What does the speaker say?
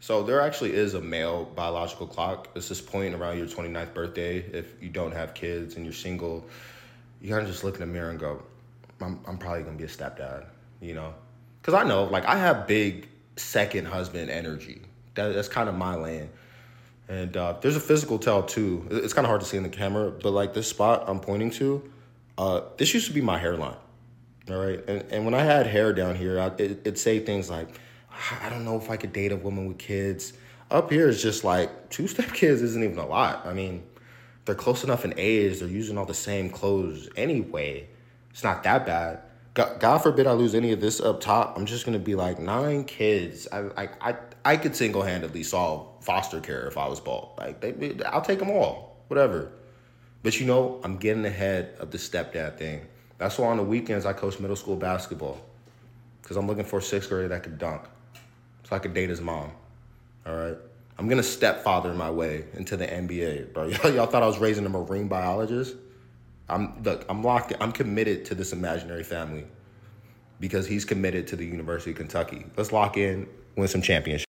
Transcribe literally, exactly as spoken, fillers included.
So there actually is a male biological clock. It's this point around your twenty-ninth birthday. If you don't have kids and you're single, you kind of just look in the mirror and go, I'm, I'm probably going to be a stepdad, you know? Because I know, like, I have big second husband energy. That, that's kind of my lane. And uh, there's a physical tell, too. It's kind of hard to see in the camera, but, like, this spot I'm pointing to, uh, this used to be my hairline, all right? And, and when I had hair down here, I, it, it'd say things like, I don't know if I could date a woman with kids. Up here, it's just like, two stepkids isn't even a lot. I mean, they're close enough in age. They're using all the same clothes anyway. It's not that bad. God, God forbid I lose any of this up top. I'm just going to be like, nine kids. I I I, I could single-handedly solve foster care if I was bald. Like, they, I'll take them all. Whatever. But, you know, I'm getting ahead of the stepdad thing. That's why on the weekends I coach middle school basketball. Because I'm looking for a sixth grader that could dunk. So I could date his mom. All right? I'm going to stepfather my way into the N B A, bro. Y'all, y'all thought I was raising a marine biologist? I'm look, I'm locked in. I'm committed to this imaginary family because he's committed to the University of Kentucky. Let's lock in, win some championships.